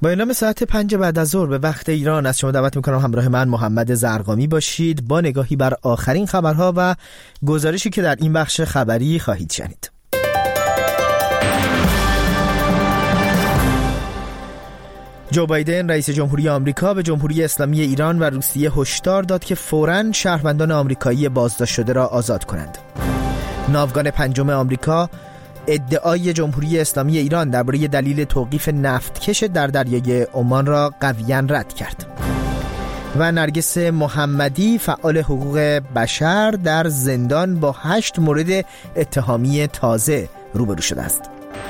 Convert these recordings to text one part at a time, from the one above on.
با اعلام ساعت 5 بعد از ظهر به وقت ایران از شما دعوت میکنم همراه من محمد زرقامی باشید با نگاهی بر آخرین خبرها و گزارشی که در این بخش خبری خواهید شنید. جو بایدن رئیس جمهوری آمریکا به جمهوری اسلامی ایران و روسیه هشدار داد که فوراً شهروندان آمریکایی بازداشت شده را آزاد کنند. ناوگان پنجم آمریکا ادعای جمهوری اسلامی ایران درباره دلیل توقیف نفتکش در دریای عمان را قویاً رد کرد. و نرگس محمدی فعال حقوق بشر در زندان با 8 مورد اتهامی تازه روبرو شده است.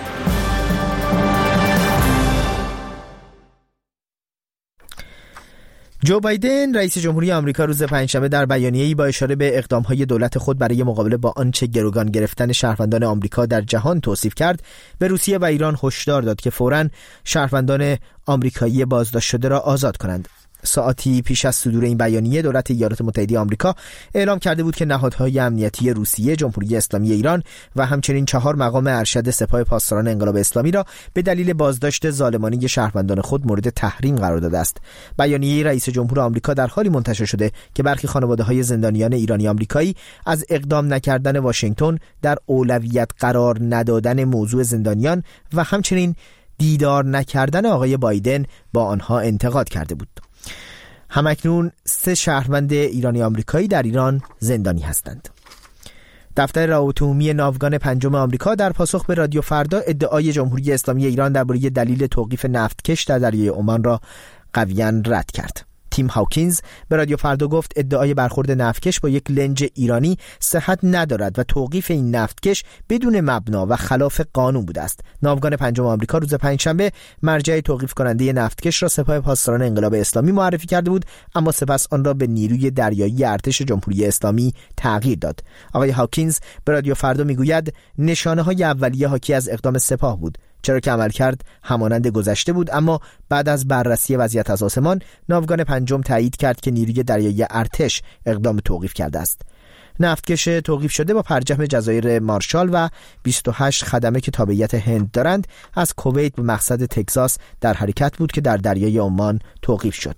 جو بایدن رئیس جمهوری آمریکا روز پنجشنبه در بیانیه‌ای با اشاره به اقدام‌های دولت خود برای مقابله با آنچه گروگان گرفتن شهروندان آمریکا در جهان توصیف کرد، به روسیه و ایران هشدار داد که فوراً شهروندان آمریکایی بازداشت شده را آزاد کنند. ساعتی پیش از صدور این بیانیه دولت ایالات متحده آمریکا اعلام کرده بود که نهادهای امنیتی روسیه، جمهوری اسلامی ایران و همچنین 4 مقام ارشد سپاه پاسداران انقلاب اسلامی را به دلیل بازداشت ظالمانه شهروندان خود مورد تحریم قرار داده است. بیانیه رئیس جمهور آمریکا در حالی منتشر شده که برخی خانواده‌های زندانیان ایرانی آمریکایی از اقدام نکردن واشنگتن در اولویت قرار ندادن موضوع زندانیان و همچنین دیدار نکردن آقای بایدن با آنها انتقاد کرده بود. همکنون 3 شهروند ایرانی آمریکایی در ایران زندانی هستند. دفتر روابط عمومی ناوگان پنجم آمریکا در پاسخ به رادیو فردا ادعای جمهوری اسلامی ایران درباره دلیل توقیف نفتکش در دریای عمان را قویاً رد کرد. تیم هاوکینز به رادیو فردا گفت ادعای برخورد نفتکش با یک لنج ایرانی صحت ندارد و توقیف این نفتکش بدون مبنا و خلاف قانون بوده است. ناوگان پنجم آمریکا روز پنجشنبه مرجع توقیف کننده نفتکش را سپاه پاسداران انقلاب اسلامی معرفی کرده بود، اما سپس آن را به نیروی دریایی ارتش جمهوری اسلامی تغییر داد. آقای هاوکینز به رادیو فردا میگوید نشانه‌های اولیه حاکی از اقدام سپاه بود، چرا که عملکرد همانند گذشته بود، اما بعد از بررسی وضعیت از آسمان ناوگان پنجم تایید کرد که نیروی دریایی ارتش اقدام توقیف کرده است. نفتکش توقیف شده با پرچم جزایر مارشال و 28 خدمه که تابعیت هند دارند از کویت به مقصد تگزاس در حرکت بود که در دریای عمان توقیف شد.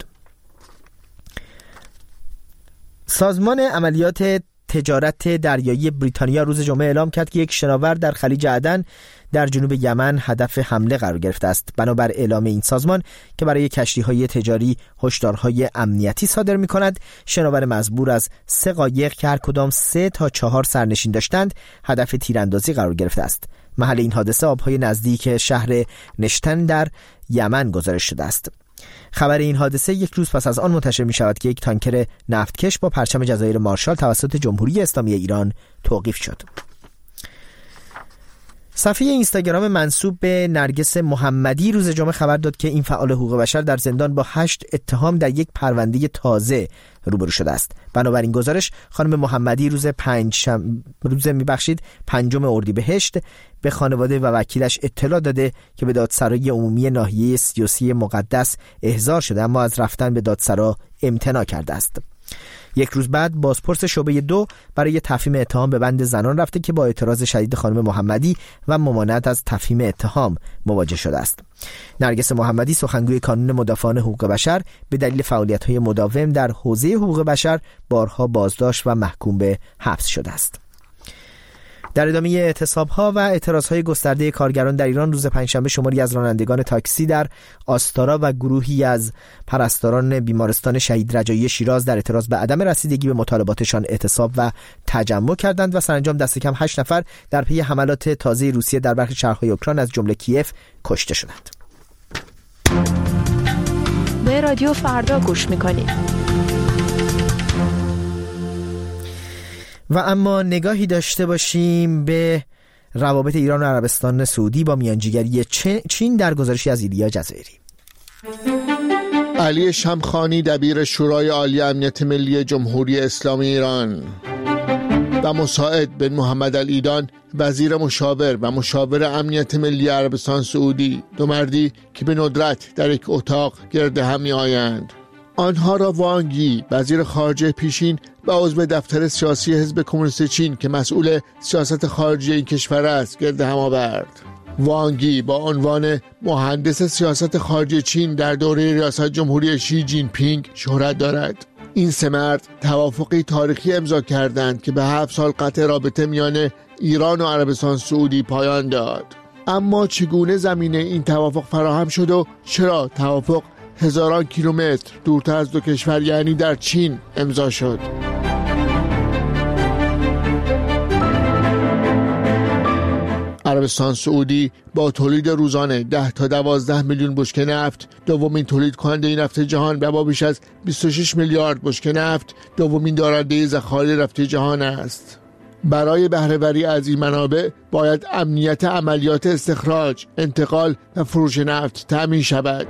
سازمان عملیات تجارت دریایی بریتانیا روز جمعه اعلام کرد که یک شناور در خلیج عدن در جنوب یمن هدف حمله قرار گرفته است. بنابر اعلام این سازمان که برای کشتی‌های تجاری هشدارهای امنیتی صادر می‌کند، شناور مزبور از 3 قایق که هر کدام 3 تا 4 سرنشین داشتند هدف تیراندازی قرار گرفته است. محل این حادثه آبهای نزدیک شهر نشتن در یمن گزارش شده است. خبر این حادثه یک روز پس از آن منتشر می شود که یک تانکر نفتکش با پرچم جزایر مارشال توسط جمهوری اسلامی ایران توقیف شد. صفحه اینستاگرام منسوب به نرگس محمدی روز جمعه خبر داد که این فعال حقوق بشر در زندان با 8 اتهام در یک پرونده تازه روبرو شده است. بنابراین گزارش خانم محمدی روز 5 اردیبهشت به خانواده و وکیلش اطلاع داده که به دادسرای عمومی ناحیه 33 مقدس احضار شده، اما از رفتن به دادسرا امتناع کرده است. یک روز بعد بازپرس شعبه 2 برای تفهیم اتهام به بند زنان رفته که با اعتراض شدید خانم محمدی و ممانعت از تفهیم اتهام مواجه شده است. نرگس محمدی سخنگوی کانون مدافعان حقوق بشر به دلیل فعالیت‌های مداوم در حوزه حقوق بشر بارها بازداشت و محکوم به حبس شده است. در ادامه اعتصاب‌ها و اعتراض‌های گسترده کارگران در ایران روز پنجشنبه شماری از رانندگان تاکسی در آستارا و گروهی از پرستاران بیمارستان شهید رجایی شیراز در اعتراض به عدم رسیدگی به مطالباتشان اعتصاب و تجمع کردند و سرانجام دست کم 8 نفر در پی حملات تازه روسیه در برخی شهرهای اوکراین از جمله کیف کشته شدند. به رادیو فردا گوش می‌کنید. و اما نگاهی داشته باشیم به روابط ایران و عربستان سعودی با میانجیگری چین در گزارشی از ایلیا جزایری. علی شمخانی دبیر شورای عالی امنیت ملی جمهوری اسلامی ایران و مساعد بن محمد الایدان وزیر مشاور و مشاور امنیت ملی عربستان سعودی، 2 مردی که به ندرت در یک اتاق گرد هم می‌آیند. آنها را وانگ یی وزیر خارجه پیشین و عضو دفتر سیاسی حزب کمونیست چین که مسئول سیاست خارجی این کشور است گرد هم آورد. وانگی با عنوان مهندس سیاست خارجی چین در دوره ریاست جمهوری شی جین پینگ شهرت دارد. این سه مرد توافقی تاریخی امضا کردند که به 7 سال قطع رابطه میان ایران و عربستان سعودی پایان داد. اما چگونه زمینه این توافق فراهم شد و چرا توافق هزاران کیلومتر دورتر از دو کشور یعنی در چین امضا شد؟ عربستان سعودی با تولید روزانه 10 تا 12 میلیون بشکه نفت دومین تولید کننده نفت جهان و با بیش از 26 میلیارد بشکه نفت دومین دارنده ذخایر نفت جهان است. برای بهره‌وری از این منابع باید امنیت عملیات استخراج، انتقال و فروش نفت تأمین شود.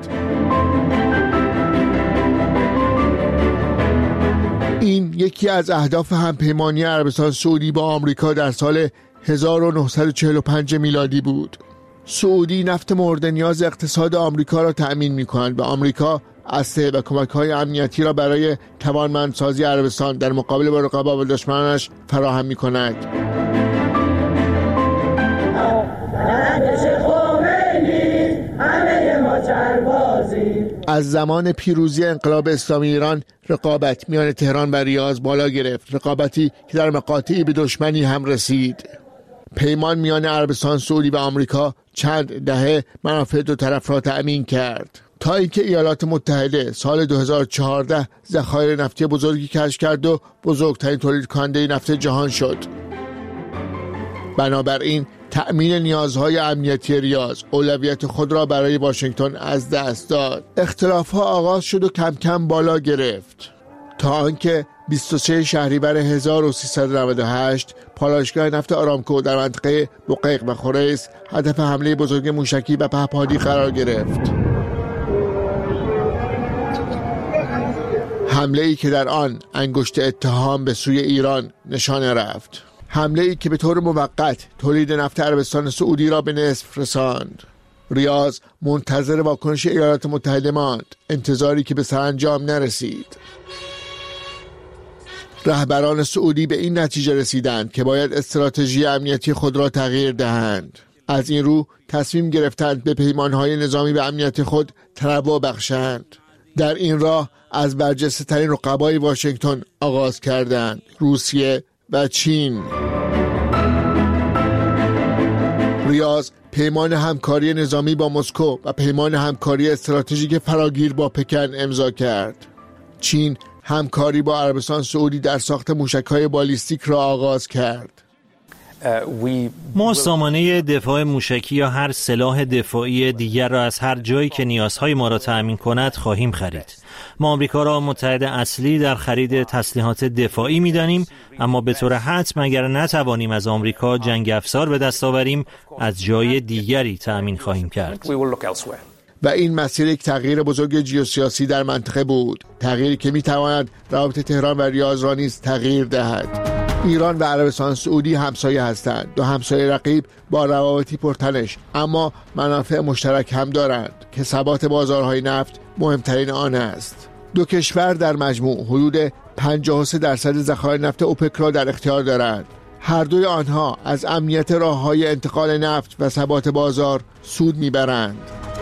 این یکی از اهداف همپیمانی عربستان سعودی با آمریکا در سال 1945 میلادی بود. سعودی نفت مورد نیاز اقتصاد آمریکا را تأمین می‌کند و آمریکا اسلحه و کمک‌های امنیتی را برای توانمندسازی عربستان در مقابل با رقبا و دشمنانش فراهم می‌کند. از زمان پیروزی انقلاب اسلامی ایران رقابت میان تهران و ریاض بالا گرفت، رقابتی که در مقاطعی به دشمنی هم رسید. پیمان میان عربستان سعودی و آمریکا چند دهه منافع دو طرف را تأمین کرد تا اینکه ایالات متحده سال 2014 ذخایر نفتی بزرگی کشف کرد و بزرگترین تولید کننده نفت جهان شد. بنابراین تأمین نیازهای امنیتی ریاض اولویت خود را برای واشنگتن از دست داد. اختلاف‌ها آغاز شد و کم کم بالا گرفت تا آنکه 23 شهریور 1398 پالایشگاه نفت آرامکو در منطقه بقیق و خریس هدف حمله بزرگ موشکی و پهپادی قرار گرفت. حمله‌ای که در آن انگشت اتهام به سوی ایران نشانه رفت. حمله‌ای که به طور موقت تولید نفت عربستان سعودی را به نصف رساند. ریاض منتظر واکنش ایالات متحده ماند، انتظاری که به سرانجام نرسید. رهبران سعودی به این نتیجه رسیدند که باید استراتژی امنیتی خود را تغییر دهند. از این رو تصمیم گرفتند به پیمانهای نظامی و امنیتی خود تنوع بخشند. در این راه از برجسته‌ترین رقبای واشنگتن آغاز کردند: روسیه و چین. ریاض پیمان همکاری نظامی با مسکو و پیمان همکاری استراتژیک فراگیر با پکن امضا کرد. چین همکاری با عربستان سعودی در ساخت موشک‌های بالیستیک را آغاز کرد. ما سامانه دفاع موشکی یا هر سلاح دفاعی دیگر را از هر جایی که نیازهای ما را تأمین کند خواهیم خرید. ما آمریکا را متحد اصلی در خرید تسلیحات دفاعی می‌دانیم، اما به طور حتم اگر نتوانیم از آمریکا جنگ افزار به دست آوریم، از جای دیگری تأمین خواهیم کرد. و این مسیر یک تغییر بزرگ جیوسیاسی در منطقه بود، تغییری که می‌تواند روابط تهران و ریاض را نیز تغییر دهد. ایران و عربستان سعودی همسایه هستند، دو همسایه رقیب با روابطی پرتنش، اما منافع مشترک هم دارند که ثبات بازارهای نفت مهمترین آن است. دو کشور در مجموع حدود 53% ذخایر نفت اوپک را در اختیار دارند. هر دوی آنها از امنیت راه‌های انتقال نفت و ثبات بازار سود میبرند.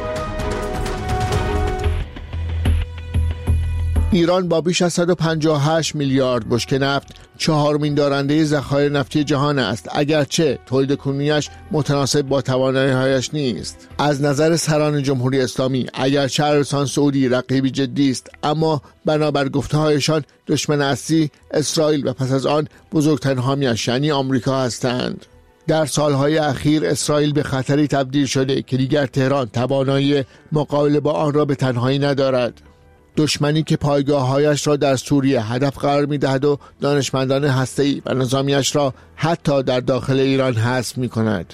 ایران با بیش از 158 میلیارد بشکه نفت چهارمین دارنده ذخایر نفتی جهان است، اگرچه تولید کنونیش متناسب با توانایی‌هایش نیست. از نظر سران جمهوری اسلامی اگرچه عربستان سعودی رقیبی جدی است، اما بنابر گفته‌هایشان دشمن اصلی اسرائیل و پس از آن بزرگترین حامی‌اش یعنی آمریکا هستند. در سالهای اخیر اسرائیل به خطری تبدیل شده که دیگر تهران توانایی مقابله با آن را به تنهایی ندارد. دشمنی که پایگاه‌هایش را در سوریه هدف قرار می‌دهد و دانشمندان هسته‌ای و نظامیش را حتی در داخل ایران حذف می‌کند.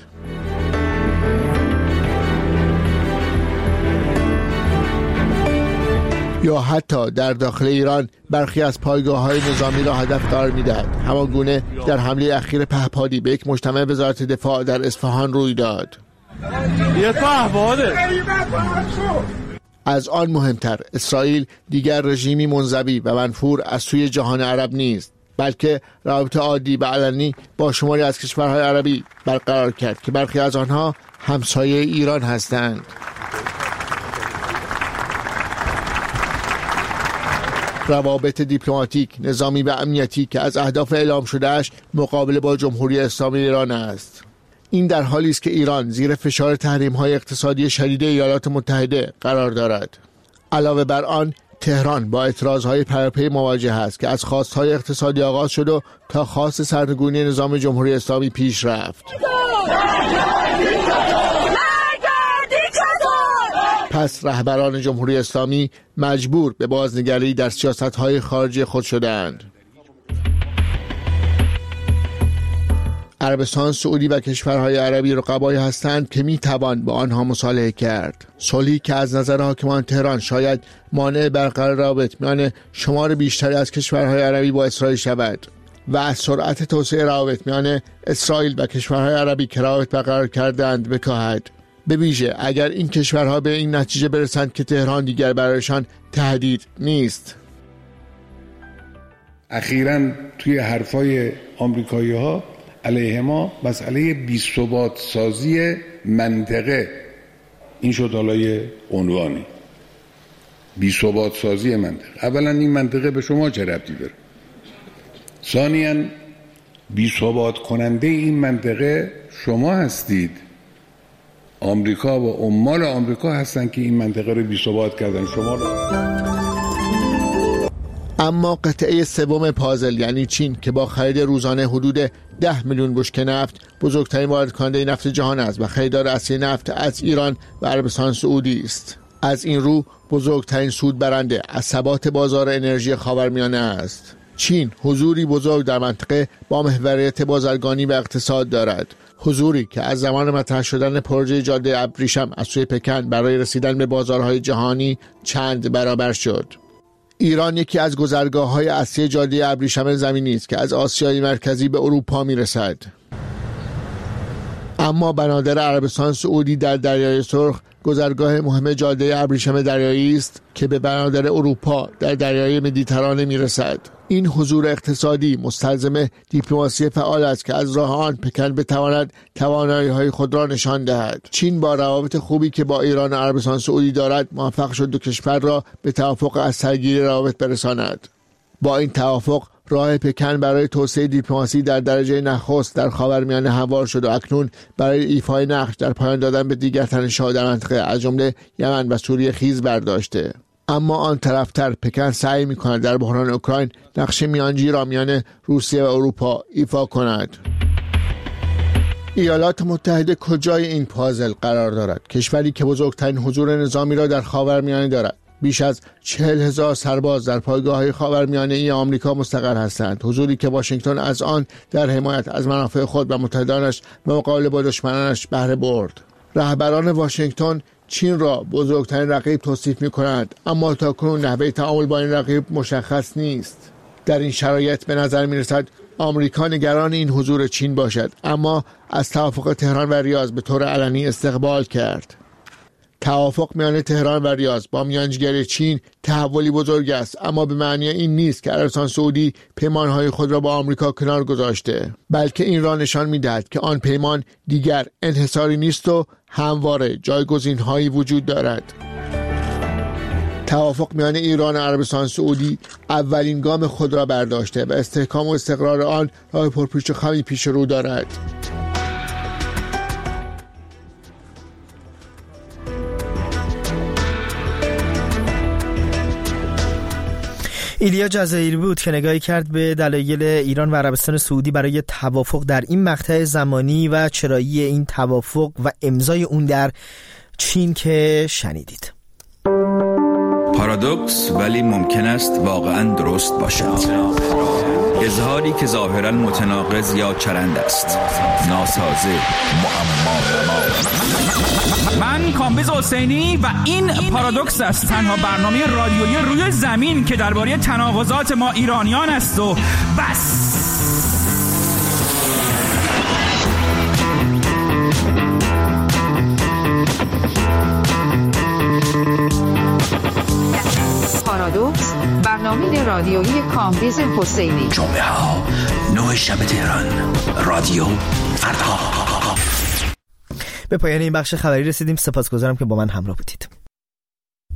یا حتی در داخل ایران برخی از پایگاه‌های نظامی را هدف قرار می‌دهد. همان گونه در حمله اخیر پهپادی به یک مجتمع وزارت دفاع در اصفهان روی داد. از آن مهمتر، اسرائیل دیگر رژیمی منزوی و منفور از سوی جهان عرب نیست بلکه روابط عادی و علنی با شماری از کشورهای عربی برقرار کرد که برخی از آنها همسایه ایران هستند. روابط دیپلماتیک، نظامی و امنیتی که از اهداف اعلام شدهش مقابله با جمهوری اسلامی ایران است. این در حالی است که ایران زیر فشار تحریم‌های اقتصادی شدید ایالات متحده قرار دارد. علاوه بر آن، تهران با اعتراضهای پیاپی مواجه است که از خواستهای اقتصادی آغاز شد و تا خواست سرنگونی نظام جمهوری اسلامی پیش رفت. پس رهبران جمهوری اسلامی مجبور به بازنگری در سیاست‌های خارجی خود شدند. عربستان سعودی و کشورهای عربی رقبایی هستند که میتوان با آنها مصالحه کرد. صلحی که از نظر حاکمان تهران شاید مانع برقرار روابط میان شمار بیشتری از کشورهای عربی با اسرائیل شود و از سرعت توسعه روابط میان اسرائیل و کشورهای عربی که روابط برقرار کردند بکاهد. به ویژه اگر این کشورها به این نتیجه برسند که تهران دیگر برایشان تهدید نیست. اخیراً توی حرفای آمریکایی‌ها علیه ما مسئله بی‌ثبات سازی منطقه این شد حالای عنوانی. بی‌ثبات سازی منطقه. اولا این منطقه به شما چه ربطی داره؟ ثانیاً بی‌ثبات کننده این منطقه شما هستید. آمریکا و عمال آمریکا هستن که این منطقه رو بی‌ثبات کردن، شما رو. اما قطعه سوم پازل یعنی چین که با خرید روزانه حدود 10 میلیون بشکه نفت بزرگترین وارد کننده نفت جهان است و خریدار اصلی نفت از ایران و عربستان سعودی است. از این رو بزرگترین سود برنده از ثبات بازار انرژی خاورمیانه است. چین حضوری بزرگ در منطقه با محوریت بازرگانی و اقتصاد دارد. حضوری که از زمان مطرح شدن پروژه جاده ابریشم از سوی پکن برای رسیدن به بازارهای جهانی چند برابر شد. ایران یکی از گذرگاه‌های اصلی جاده ابریشم زمینی است که از آسیای مرکزی به اروپا می‌رسد. اما بنادر عربستان سعودی در دریای سرخ گذرگاه مهم جاده ابریشم دریایی است که به بنادر اروپا در دریای مدیترانه می‌رسد. این حضور اقتصادی مستلزم دیپلماسی فعال است که از راه آن پکن بتواند توانایی‌های خود را نشان دهد. چین با روابط خوبی که با ایران و عربستان سعودی دارد موفق شد دو کشور را به توافق از سرگیری روابط برساند. با این توافق راه پکن برای توسعه دیپلماسی در درجه نخست در خاورمیانه هموار شد و اکنون برای ایفای نقش در پایان دادن به دیگر تنش‌ها در منطقه از جمله یمن و سوریه خیز برداشته. اما آن طرفتر پکن سعی می‌کند در بحران اوکراین نقش میانجی را میان روسیه و اروپا ایفا کند. ایالات متحده کجای این پازل قرار دارد؟ کشوری که بزرگترین حضور نظامی را در خاورمیانه دارد. بیش از 40,000 سرباز در پایگاه‌های خاورمیانه‌ای آمریکا مستقر هستند. حضوری که واشنگتن از آن در حمایت از منافع خود و متحدانش و مقابله با دشمنانش بهره برد. رهبران واشنگتن چین را بزرگترین رقیب توصیف می‌کنند، اما تاکنون نحوه تعامل با این رقیب مشخص نیست. در این شرایط به نظر می‌رسد آمریکا نگران این حضور چین باشد، اما از توافق تهران و ریاض به طور علنی استقبال کرد. توافق میان تهران و ریاض با میانجیگری چین تحولی بزرگ است، اما به معنی این نیست که عربستان سعودی پیمانهای خود را با آمریکا کنار گذاشته، بلکه این را نشان می‌دهد که آن پیمان دیگر انحصاری نیست و همواره جایگزین‌هایی وجود دارد. توافق میان ایران و عربستان سعودی اولین گام خود را برداشته و استحکام و استقرار آن راه پرپیچ و خمی پیش رو دارد. ایلیا جزایری بود که نگاهی کرد به دلایل ایران و عربستان سعودی برای توافق در این مقطع زمانی و چرایی این توافق و امضای اون در چین که شنیدید. پارادوکس ولی ممکن است واقعا درست باشد. اظهاری که ظاهرا متناقض یا چرند است. ناسازه، معما. من کامبیز حسینی و این پارادوکس است، تنها برنامه رادیویی روی زمین که درباره تناقضات ما ایرانیان است و بس. پارادوکس، برنامه رادیویی کامبیز حسینی. جمعه ها 9 شب تهران، رادیو فردا. به پایان این بخش خبری رسیدیم. سپاسگزارم که با من همراه بودید.